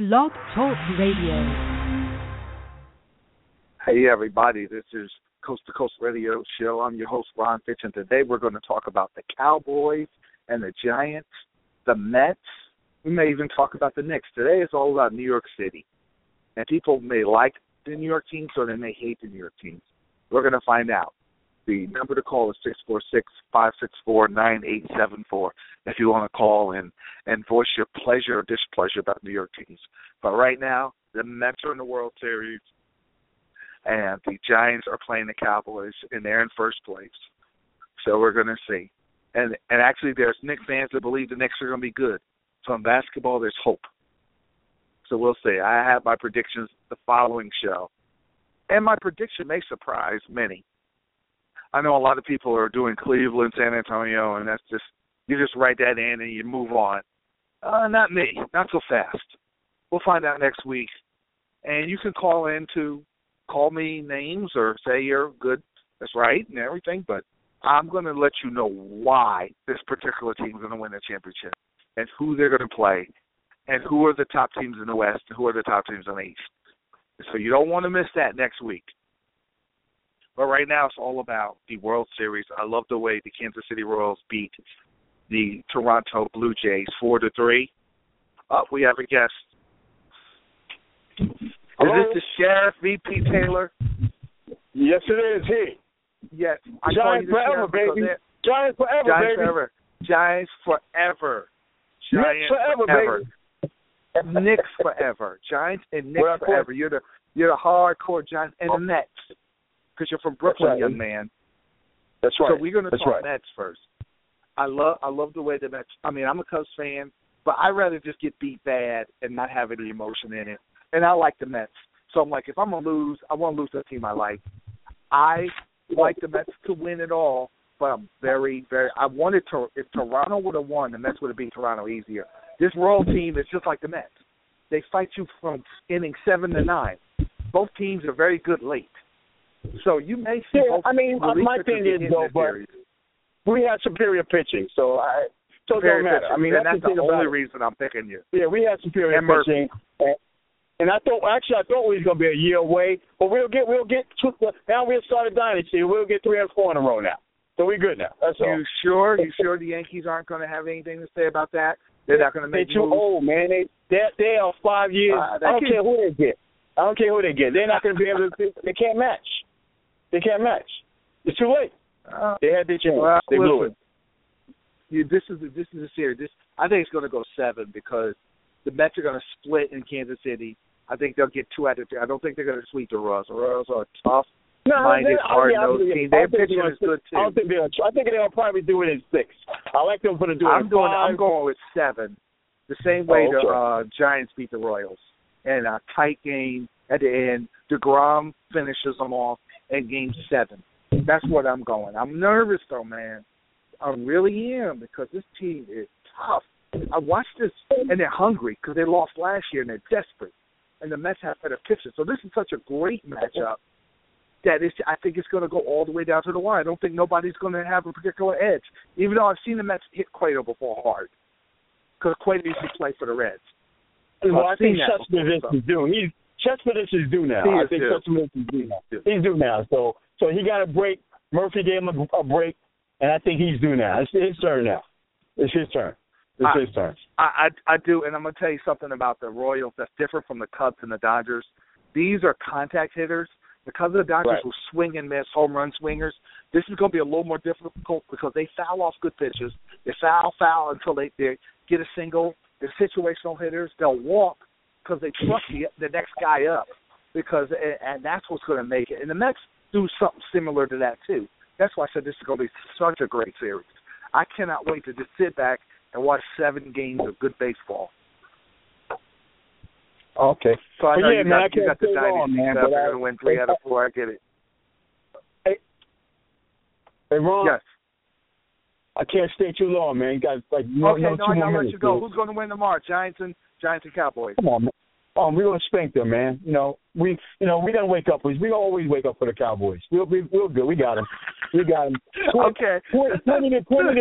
Blog Talk Radio. Hey, everybody. This is Coast to Coast Radio Show. I'm your host, Ron Fitch, and today we're going to talk about the Cowboys and the Giants, the Mets. We may even talk about the Knicks. Today it's all about New York City. And people may like the New York teams or they may hate the New York teams. We're going to find out. The number to call is 646-564-9874 if you want to call and voice your pleasure or displeasure about New York teams. But right now, the Mets are in the World Series, and the Giants are playing the Cowboys, and they're in first place. So we're going to see. And actually, there's Knicks fans that believe the Knicks are going to be good. So in basketball, there's hope. So we'll see. I have my predictions the following show. And my prediction may surprise many. I know a lot of people are doing Cleveland, San Antonio, and that's just, you just write that in and you move on. Not me. Not so fast. We'll find out next week. And you can call me names or say you're good, that's right, and everything, but I'm going to let you know why this particular team is going to win the championship and who they're going to play and who are the top teams in the West and who are the top teams in the East. So you don't want to miss that next week. But right now it's all about the World Series. I love the way the Kansas City Royals beat the Toronto Blue Jays 4-3. We have a guest. Hello? Is this the Sheriff, V.P. Taylor? Yes, it is. He. Yes. Giants forever, baby. Giants forever, Giants baby. forever. Giants forever. Knicks forever, baby. Knicks forever. Giants and Knicks forever. You're the hardcore Giants and the Mets. Because you're from Brooklyn, young man. That's right. So we're going to talk Mets first. I love the way the Mets. I mean, I'm a Cubs fan, but I'd rather just get beat bad and not have any emotion in it. And I like the Mets. So I'm like, if I'm going to lose, I want to lose to a team I like. I like the Mets to win it all, but I'm very, very – I wanted to – if Toronto would have won, the Mets would have beat Toronto easier. This Royal team is just like the Mets. They fight you from inning 7 to 9. Both teams are very good late. So you may see. Yeah, I mean, my thing is though, but we had superior pitching, so it don't matter. Pitching. I mean, that's the only reason I'm picking you. Yeah, we had superior pitching, and I thought we was gonna be a year away, but we'll get now we'll start a dynasty. We'll get 3 and 4 in a row now, so we're good now. That's all. You sure the Yankees aren't going to have anything to say about that? They're not going to make. They're too old, man. They are 5 years. I don't care who they get. They're not going to be able to. They can't match. They can't match. It's too late. They had their chance. They blew it. This is a series. I think it's going to go 7 because the Mets are going to split in Kansas City. I think they'll get 2 out of 3. I don't think they're going to sweep the Royals. The Royals are a tough-minded, hard-nosed team. Their pitching is good too. I think they'll probably do it in 6. I like them for the do it in 5. I'm going with 7. The same way the Giants beat the Royals. And a tight game at the end. DeGrom finishes them off in Game 7. That's what I'm going. I'm nervous, though, man. I really am because this team is tough. I watched this, and they're hungry because they lost last year, and they're desperate. And the Mets have better pitchers. So this is such a great matchup that I think it's going to go all the way down to the wire. I don't think nobody's going to have a particular edge, even though I've seen the Mets hit Cueto before hard because Cueto used to play for the Reds. Well, I think Cespedes is due. Cespedes is due now. I think Cespedes is due now. He's due now. So he got a break. Murphy gave him a break, and I think he's due now. It's his turn now. It's his turn. I do, and I'm going to tell you something about the Royals that's different from the Cubs and the Dodgers. These are contact hitters. The Cubs and the Dodgers will swing and miss, home run swingers. This is going to be a little more difficult because they foul off good pitches. They foul until they get a single. They're situational hitters. They'll walk because they trust the next guy up and that's what's going to make it. And the Mets do something similar to that, too. That's why I said this is going to be such a great series. I cannot wait to just sit back and watch 7 games of good baseball. Okay. So I know you got the stay dynasty man, stuff. You're going to win 3 out of 4. I get it. Hey, Ron. Yes. I can't stay too long, man. You got I gotta let you go. Who's going to win tomorrow? Giants and Cowboys. Come on, man. We're gonna spank them, man. We gotta wake up. We gonna always wake up for the Cowboys. We'll good. We got them. Okay.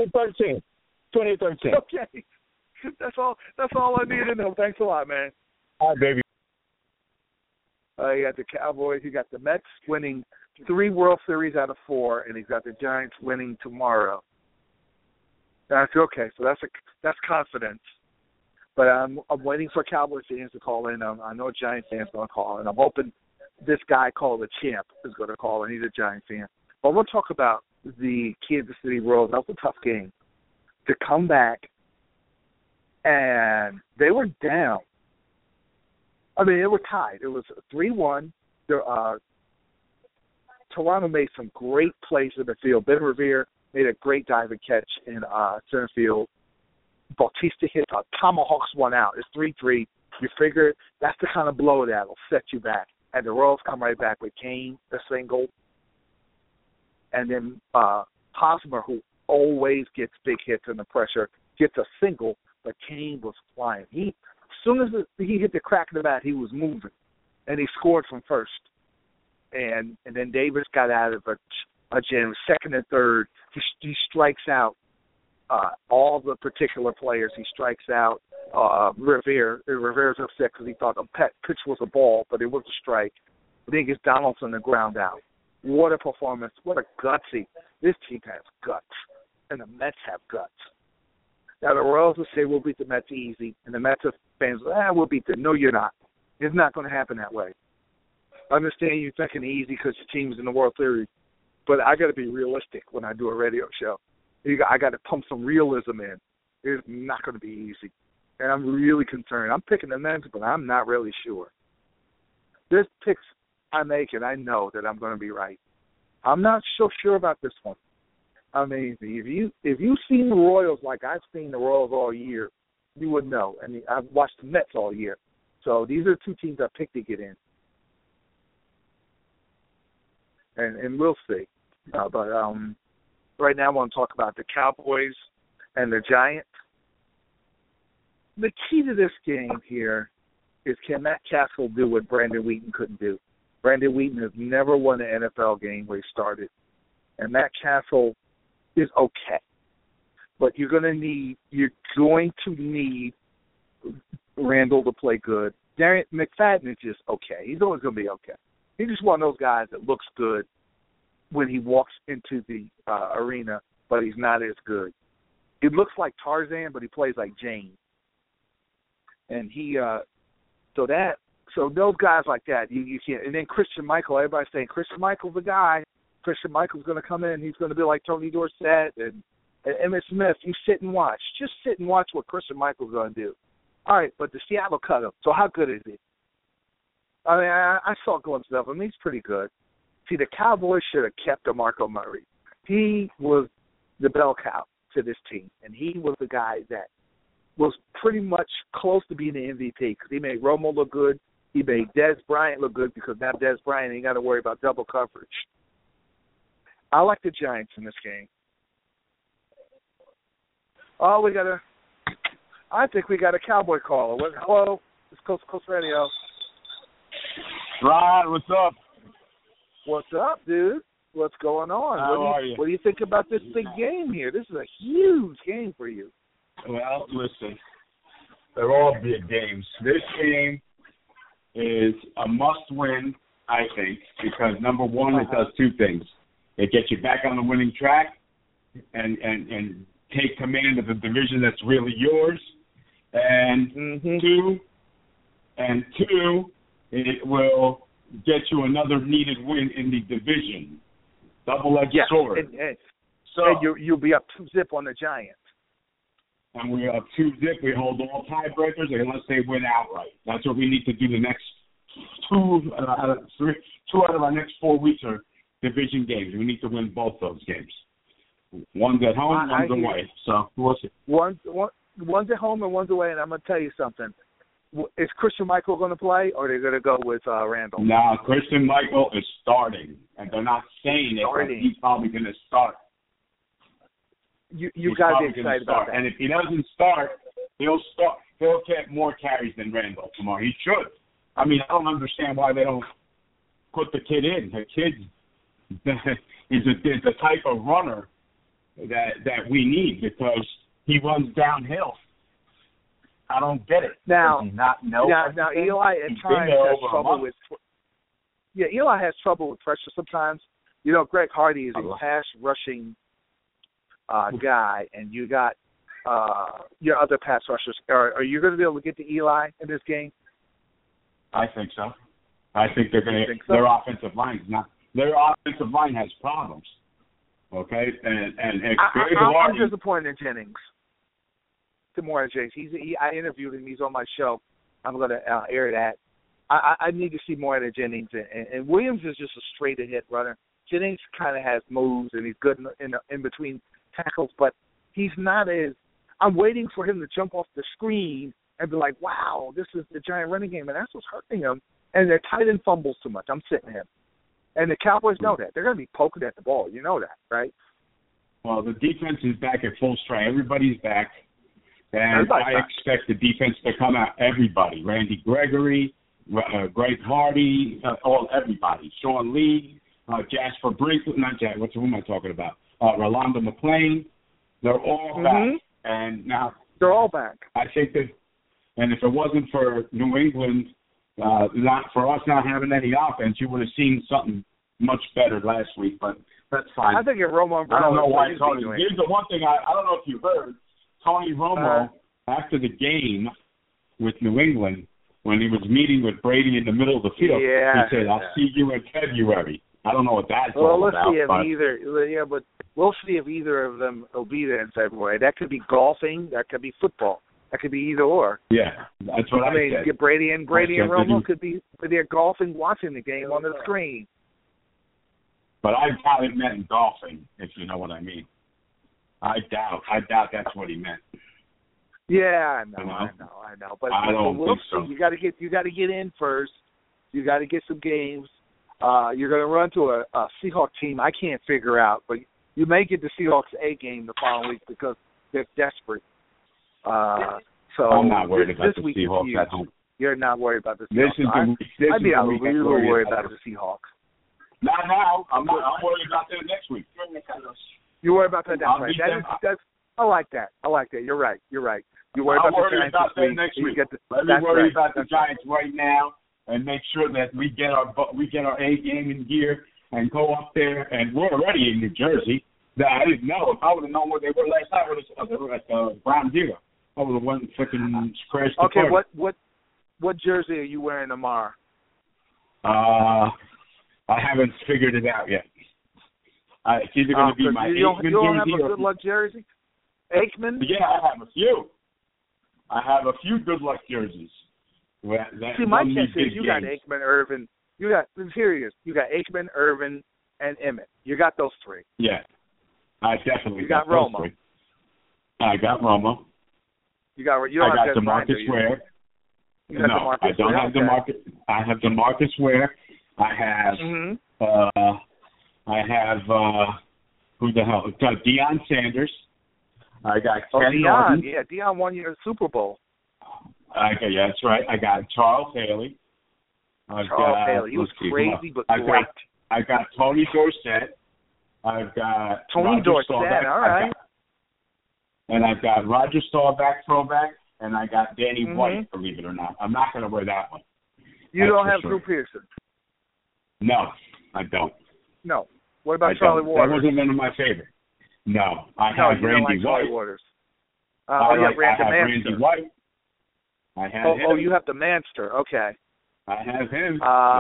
20-13. 20-13. Okay. That's all I need to know. Thanks a lot, man. Hi, baby. You got the Cowboys. You got the Mets winning 3 World Series out of 4, and he's got the Giants winning tomorrow. That's okay. So that's confidence. But I'm waiting for Cowboys fans to call in. I know Giants fans going to call in. I'm hoping this guy called the champ is going to call in. He's a Giants fan. But we'll talk about the Kansas City Royals. That was a tough game to come back, and they were down. I mean, they were tied. It was 3-1. Toronto made some great plays in the field. Ben Revere made a great diving catch in center field. Bautista hit tomahawks one out. It's 3-3. You figure that's the kind of blow that will set you back. And the Royals come right back with Kane, the single. And then Hosmer, who always gets big hits under pressure, gets a single, but Kane was flying. As soon as he hit the crack of the bat, he was moving, and he scored from first. And then Davis got out of a jam, second and third. He strikes out all the particular players. He strikes out Revere. Revere's upset because he thought the pitch was a ball, but it was a strike. But then he gets Donaldson the ground out. What a performance. What a gutsy. This team has guts, and the Mets have guts. Now, the Royals will say we'll beat the Mets easy, and the Mets fans will we'll beat them. No, you're not. It's not going to happen that way. I understand you're thinking easy because your team's in the World Series, but I got to be realistic when I do a radio show. I got to pump some realism in. It's not going to be easy, and I'm really concerned. I'm picking the Mets, but I'm not really sure. This picks I make, and I know that I'm going to be right. I'm not so sure about this one. I mean, if you've seen the Royals like I've seen the Royals all year, you would know. I mean, I've watched the Mets all year. So these are 2 teams I picked to get in. And we'll see. But right now I want to talk about the Cowboys and the Giants. The key to this game here is, can Matt Castle do what Brandon Wheaton couldn't do? Brandon Wheaton has never won an NFL game where he started. And Matt Castle is okay. But you're going to need Randall to play good. Darren McFadden is just okay. He's always going to be okay. He's just one of those guys that looks good when he walks into the arena, but he's not as good. He looks like Tarzan, but he plays like Jane. And so those guys like that, you can't. And then Christian Michael, everybody's saying Christian Michael's the guy. Christian Michael's going to come in. He's going to be like Tony Dorsett and Emmitt Smith. You sit and watch. Just sit and watch what Christian Michael's going to do. All right, but the Seattle cut him. So how good is he? I mean, I saw glimpses of him. He's pretty good. See, the Cowboys should have kept DeMarco Murray. He was the bell cow to this team, and he was the guy that was pretty much close to being the MVP because he made Romo look good. He made Dez Bryant look good because now Dez Bryant ain't got to worry about double coverage. I like the Giants in this game. Oh, I think we got a Cowboy caller. Hello, it's Coast to Coast Radio. Ron, what's up? What's up, dude? What's going on? How are you? What do you think about this big game here? This is a huge game for you. Well, listen, they're all big games. This game is a must-win, I think, because, number one, it does 2 things. It gets you back on the winning track and take command of the division that's really yours. And two, it will get you another needed win in the division. Double-edged sword. And you'll be up 2-0 on the Giants. And we're up 2-0. We hold all tiebreakers unless they win outright. That's what we need to do the next 2 out of our next 4 weeks are division games. We need to win both those games. One's at home, one's away. So we'll see. One's at home and one's away, and I'm going to tell you something. Is Christian Michael going to play, or are they going to go with Randall? No, Christian Michael is starting, and they're not saying it, but he's probably going to start. You got to be excited about that. And if he doesn't start, he'll get more carries than Randall tomorrow. He should. I mean, I don't understand why they don't put the kid in. The kid is the type of runner that we need because he runs downhill. I don't get it. Now, does he not know? Now Eli at times has trouble with. Yeah, Eli has trouble with pressure sometimes. You know, Greg Hardy is a pass rushing guy, and you got your other pass rushers. Are you going to be able to get to Eli in this game? I think so. I think they're going to. So? Their offensive line is not. Their offensive line has problems. Okay, and I'm disappointed in Jennings. Good morning, James. I interviewed him. He's on my show. I'm going to air that. I need to see more of the Jennings, and Williams is just a straight ahead runner. Jennings kind of has moves, and he's good in between tackles, but he's not as. I'm waiting for him to jump off the screen and be like, "Wow, this is the giant running game," and that's what's hurting him. And they're tight end fumbles too much. I'm sitting him, and the Cowboys know that. They're going to be poking at the ball. You know that, right? Well, the defense is back at full strength. Everybody's back, and I expect the defense to come out. Everybody, Randy Gregory, Greg Hardy, everybody. Sean Lee, Jasper Brinkley, who am I talking about? Rolando McClain. They're all back, and now they're all back. I think that, and if it wasn't for New England, not for us not having any offense, you would have seen something much better last week. But that's fine. I think if Romo, I don't know why Tony. Here's the one thing I don't know if you heard. Tony Romo after the game with New England, when he was meeting with Brady in the middle of the field, he said, "I'll see you in February." I don't know what that's all about. Well, let's see if either. Yeah, but we'll see if either of them will be there in February. That could be golfing. That could be football. That could be either or. Yeah, that's what I mean. Get Brady and Romo could be there golfing, watching the game on the screen. But I doubt it meant golfing, if you know what I mean. I doubt that's what he meant. Yeah, I know. But we'll see. So. You got to get in first. You got to get some games. You're going to run to a Seahawks team I can't figure out, but you may get the Seahawks A game the following week because they're desperate. So I'm not worried about the Seahawks at home. You're not worried about the Seahawks. I'd be worried about the Seahawks. Not now. I'm worried about them next week. You worry about that next week. I like that. You're right. You worry about the Giants next week. Let me worry about the Giants right now and make sure that we get our A game in gear and go up there. And we're already in New Jersey. I didn't know. If I would have known where they were last night, they were at Brown Dealer. I would have went and freaking crashed the Okay, party. what jersey are you wearing tomorrow? I haven't figured it out yet. It's either going to be my Aikman jersey. You don't have a good luck jersey? Aikman? Yeah, I have a few. I have a few good luck jerseys. See, my guess is you got Aikman, Irvin. You got Aikman, Irvin, and Emmett. You got those three. Yeah, I definitely got Romo. Those three. I got Romo. You got DeMarcus Ware. No, I don't have DeMarcus. I have DeMarcus Ware. I have who the hell? Deion Sanders. I got Ken Norton. Yeah, Deion won your Super Bowl. Okay, yeah, that's right. I got Charles Haley. Haley. He was crazy, but great. I got Tony Dorsett. I've got Tony Dorsett. Staubach. All right. And I've got Roger Staubach throwback, and I got Danny White. Believe it or not, I'm not going to wear that one. You don't have Drew Pearson. No, I don't. No. What about Charlie Waters? That wasn't one of my favorites. No, I have Randy White. Waters. I have Randy White. I have him. Oh, you have the Manster. Okay. I have him.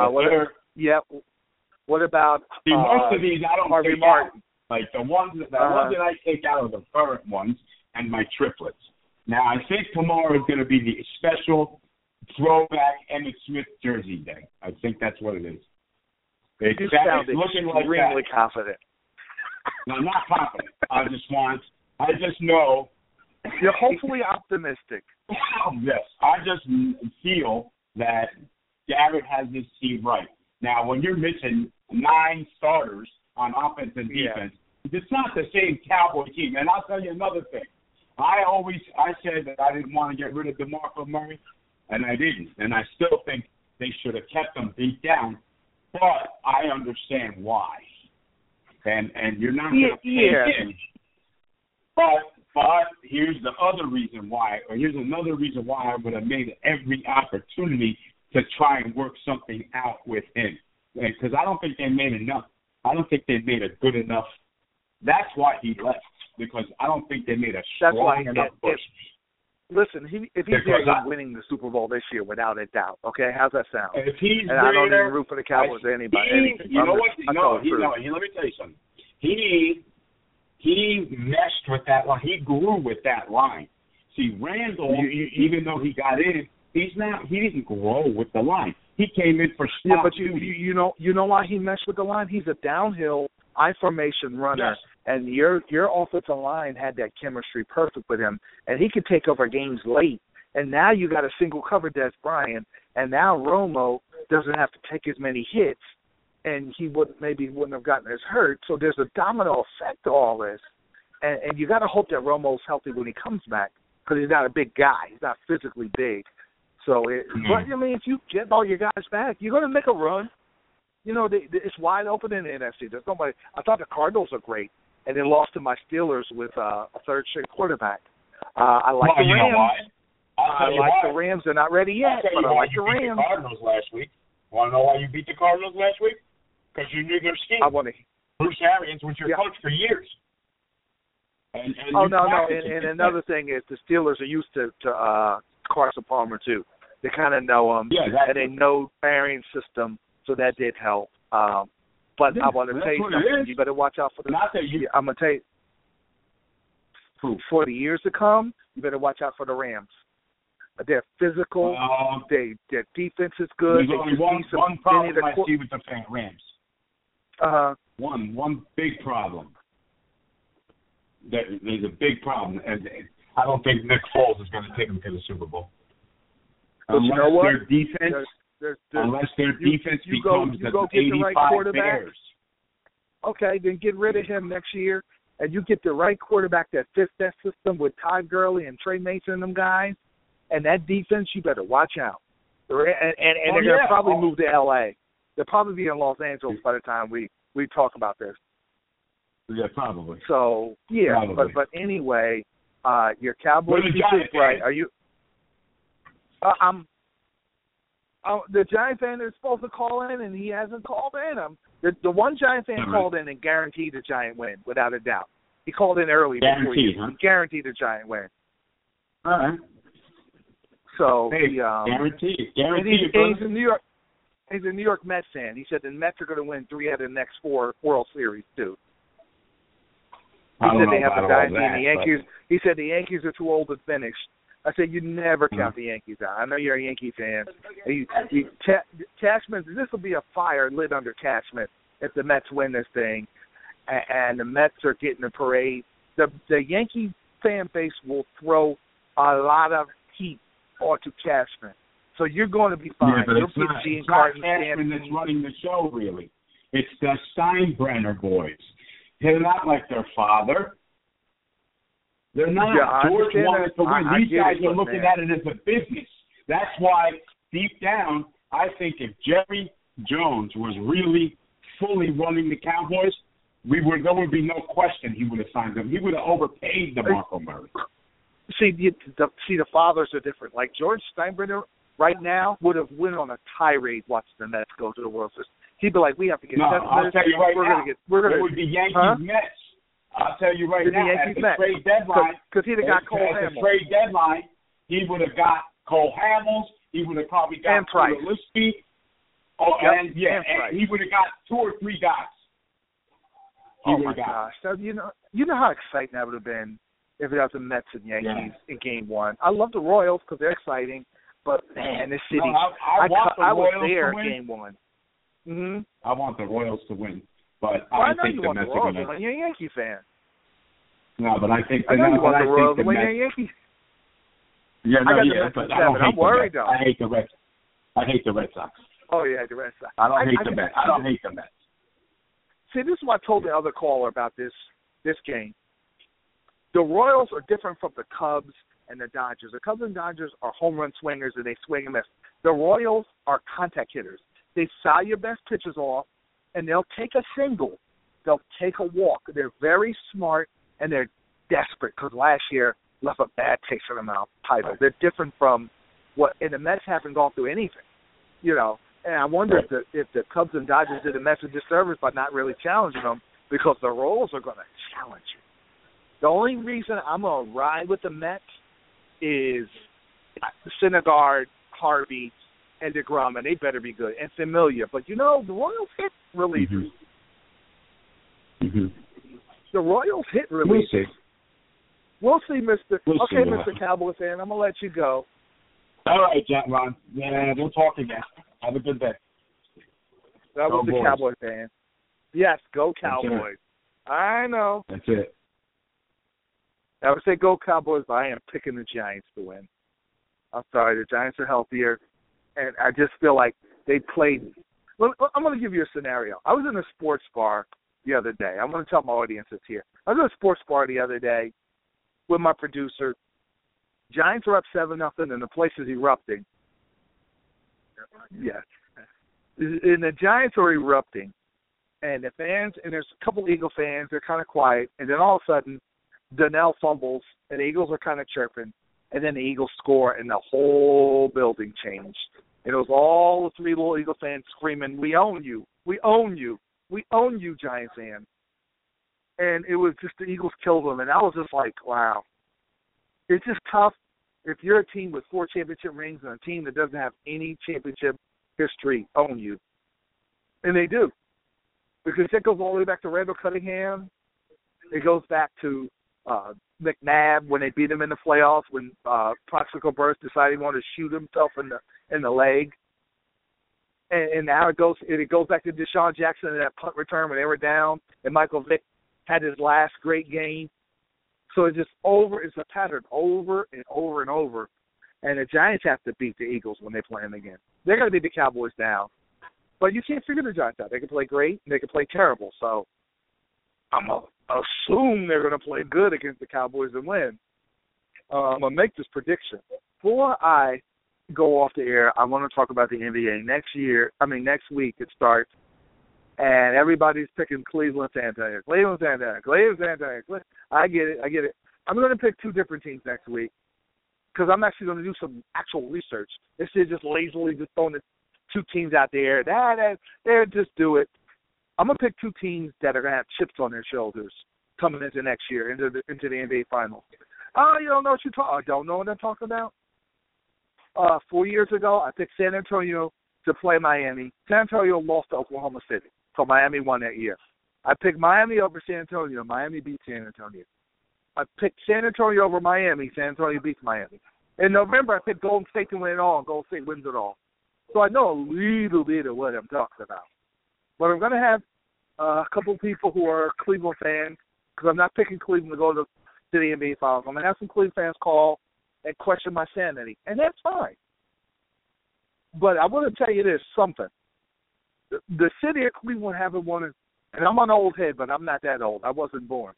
What about See, most of these I don't Harvey take Martin. out. Like the ones that I take out are the current ones and my triplets. Now I think tomorrow is going to be the special throwback Emmitt Smith jersey day. I think that's what it is. You sound extremely confident. No, I'm not confident. I just know. You're hopefully optimistic. Yes. I just feel that Garrett has this team right. Now, when you're missing 9 starters on offense and defense, it's not the same Cowboy team. And I'll tell you another thing. I said that I didn't want to get rid of DeMarco Murray, and I didn't. And I still think they should have kept him beat down. But I understand why. And you're not going to pay him. But But here's the other reason why, or here's another reason why I would have made every opportunity to try and work something out with him. Because I don't think they made enough. I don't think they made a good enough. That's why he left, because I don't think they made a strong enough push. Listen, if he's there, he's winning the Super Bowl this year without a doubt. Okay, how's that sound? If he's and I don't even root for the Cowboys or anybody. You know what? Let me tell you something. He meshed with that line. He grew with that line. See, Randall, even though he got in, he didn't grow with the line. He came in for spot. Yeah, but you know why he meshed with the line? He's a downhill I formation runner, yes. And your offensive line had that chemistry perfect with him, and he could take over games late. And now you got a single cover Des Bryant, and now Romo doesn't have to take as many hits, and he wouldn't have gotten as hurt. So there's a domino effect to all this, and you got to hope that Romo's healthy when he comes back, because he's not a big guy. He's not physically big. So, but I mean, if you get all your guys back, you're going to make a run. You know, it's wide open in the NFC. There's nobody. I thought the Cardinals are great, and they lost to my Steelers with a third-string quarterback. I like the Rams. I like the Rams. They're not ready yet, but I like the Rams. You beat the Cardinals last week. Want to know why you beat the Cardinals last week? Because you knew their scheme. Bruce Arians was your coach for years. And and another thing is the Steelers are used to Carson Palmer too. They kind of know him, and they know Arians' system, so that did help. But I want to tell you something. You better watch out for the. I'm gonna tell you. For the years to come, you better watch out for the Rams. They're physical. Their defense is good. There's only one problem I see with the Rams. One big problem. There's a big problem, and I don't think Nick Foles is going to take them to the Super Bowl. But you know what? Their defense, unless their defense becomes the 85 Bears. Okay, then get rid of him next year, and you get the right quarterback that fits that system with Todd Gurley and Trey Mason and them guys, and that defense, you better watch out. And they're going to probably move to L.A. They'll probably be in Los Angeles by the time we talk about this. Yeah, probably. So, probably. But anyway, your Cowboys defense, right? Are you? The Giant fan is supposed to call in, and he hasn't called in. The one Giant fan called in and guaranteed the Giant win, without a doubt. He called in early. He guaranteed the Giant win. All right. So guaranteed. He's a New York Mets fan. He said the Mets are going to win 3 out of the next 4 World Series too. He said they have the dynasty and the Yankees. He said the Yankees are too old to finish. I said you never count the Yankees out. I know you're a Yankee fan. Cashman, this will be a fire lit under Cashman if the Mets win this thing, and the Mets are getting the parade. The Yankee fan base will throw a lot of heat onto Cashman. So you're going to be fine. Yeah, but it's not Cashman that's running the show, really. It's the Steinbrenner boys. They're not like their father. They're not. George wanted to win. These guys are looking at it as a business. That's why, deep down, I think if Jerry Jones was really fully running the Cowboys, there would be no question he would have signed them. He would have overpaid DeMarco Murray. See, the fathers are different. Like George Steinbrenner right now would have went on a tirade watching the Mets go to the World Series. He'd be like, "We have to get." No, I'll tell you right now. It would be Yankees Mets. I'll tell you right now. At the trade deadline, because he'd have got Cole Hamels. At the trade deadline, he would have got Cole Hamels. He would have probably got Tulowitzki. And he would have got 2 or 3 guys. Oh my gosh! So, you know how exciting that would have been if it was the Mets and Yankees in Game 1. I love the Royals because they're exciting, but man, this city. I was there in Game 1. Mm-hmm. I want the Royals to win, but I think the Mets are going to. You're a Yankee fan. No, but I think the Royals win. You're a Yankee. Yeah, but I'm worried though. I hate the Red Sox. Oh yeah, the Red Sox. I don't hate the Mets. I don't hate the Mets. See, this is what I told the other caller about this game. The Royals are different from the Cubs and the Dodgers. The Cubs and Dodgers are home run swingers and they swing and miss. The Royals are contact hitters. They foul your best pitches off, and they'll take a single. They'll take a walk. They're very smart, and they're desperate because last year left a bad taste in their mouth. Title. They're different from and the Mets haven't gone through anything, you know. And I wonder if the Cubs and Dodgers did the Mets a disservice by not really challenging them because the Royals are going to challenge you. The only reason I'm going to ride with the Mets is Syndergaard, Harvey, and DeGrom, and they better be good, and Familia. But, you know, the Royals hit relievers. Mm-hmm. The Royals hit relievers. We'll see, Mr. Cowboy fan. I'm going to let you go. All right, Ron. Yeah, we'll talk again. Have a good day. That was the Cowboy fan. Yes, go Cowboys. I know. That's it. I would say go Cowboys, but I am picking the Giants to win. I'm sorry, the Giants are healthier, and I just feel like they played. Well, I'm going to give you a scenario. I was in a sports bar the other day. I'm going to tell my audience it's here. I was in a sports bar the other day with my producer. Giants are up 7-0, and the place is erupting. Yes. And the Giants are erupting, and the fans, and there's a couple Eagle fans, they're kind of quiet, and then all of a sudden, Donnell fumbles, and the Eagles are kind of chirping, and then the Eagles score, and the whole building changed. And it was all the three little Eagle fans screaming, "We own you! We own you! We own you, Giants fans!" And it was just the Eagles killed them, and I was just like, wow. It's just tough if you're a team with 4 championship rings and a team that doesn't have any championship history own you. And they do. Because it goes all the way back to Randall Cunningham. It goes back to McNabb when they beat him in the playoffs, when Plaxico Burress decided he wanted to shoot himself in the leg. And now it goes back to Deshaun Jackson in that punt return when they were down, and Michael Vick had his last great game. So it's a pattern over and over and over. And the Giants have to beat the Eagles when they play them again. They're going to beat the Cowboys down. But you can't figure the Giants out. They can play great and they can play terrible. So I'm going to assume they're going to play good against the Cowboys and win. I'm going to make this prediction. Before I go off the air, I want to talk about the NBA. Next week it starts. And everybody's picking Cleveland, San Antonio. I get it. I'm going to pick 2 different teams next week because I'm actually going to do some actual research instead of just lazily just throwing the 2 teams out there. Just do it. I'm going to pick 2 teams that are going to have chips on their shoulders coming into next year, into the NBA Finals. Oh, you don't know what you're talking about? I don't know what I'm talking about. 4 years ago, I picked San Antonio to play Miami. San Antonio lost to Oklahoma City. So Miami won that year. I picked Miami over San Antonio. Miami beat San Antonio. I picked San Antonio over Miami. San Antonio beats Miami. In November, I picked Golden State to win it all, and Golden State wins it all. So I know a little bit of what I'm talking about. But I'm going to have a couple of people who are Cleveland fans, because I'm not picking Cleveland to go to the NBA Finals. I'm going to have some Cleveland fans call and question my sanity, and that's fine. But I want to tell you this, something. The city of Cleveland haven't won it, and I'm an old head, but I'm not that old. I wasn't born.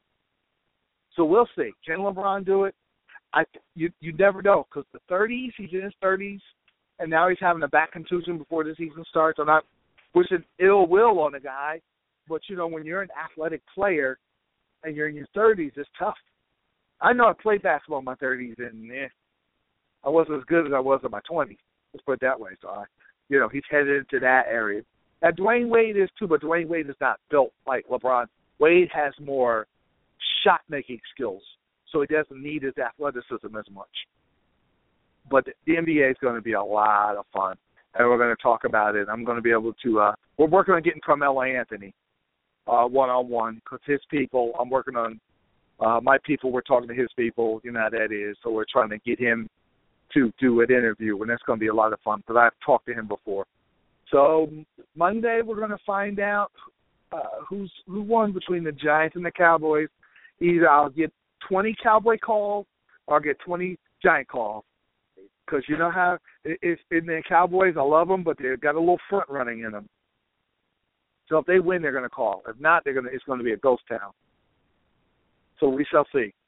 So we'll see. Can LeBron do it? You never know, because the 30s, he's in his 30s, and now he's having a back contusion before the season starts. I'm not wishing ill will on the guy, but, you know, when you're an athletic player and you're in your 30s, it's tough. I know I played basketball in my 30s, and I wasn't as good as I was in my 20s. Let's put it that way. So, he's headed into that area. Now, Dwayne Wade is too, but Dwayne Wade is not built like LeBron. Wade has more shot-making skills, so he doesn't need his athleticism as much. But the NBA is going to be a lot of fun, and we're going to talk about it. I'm going to be able to we're working on getting Carmelo Anthony one-on-one, because his people, I'm working on my people, we're talking to his people, you know how that is, so we're trying to get him to do an interview, and that's going to be a lot of fun, because I've talked to him before. So Monday we're going to find out who won between the Giants and the Cowboys. Either I'll get 20 Cowboy calls or I'll get 20 Giant calls. Because you know how it's in the Cowboys, I love them, but they've got a little front running in them. So if they win, they're going to call. If not, it's going to be a ghost town. So we shall see.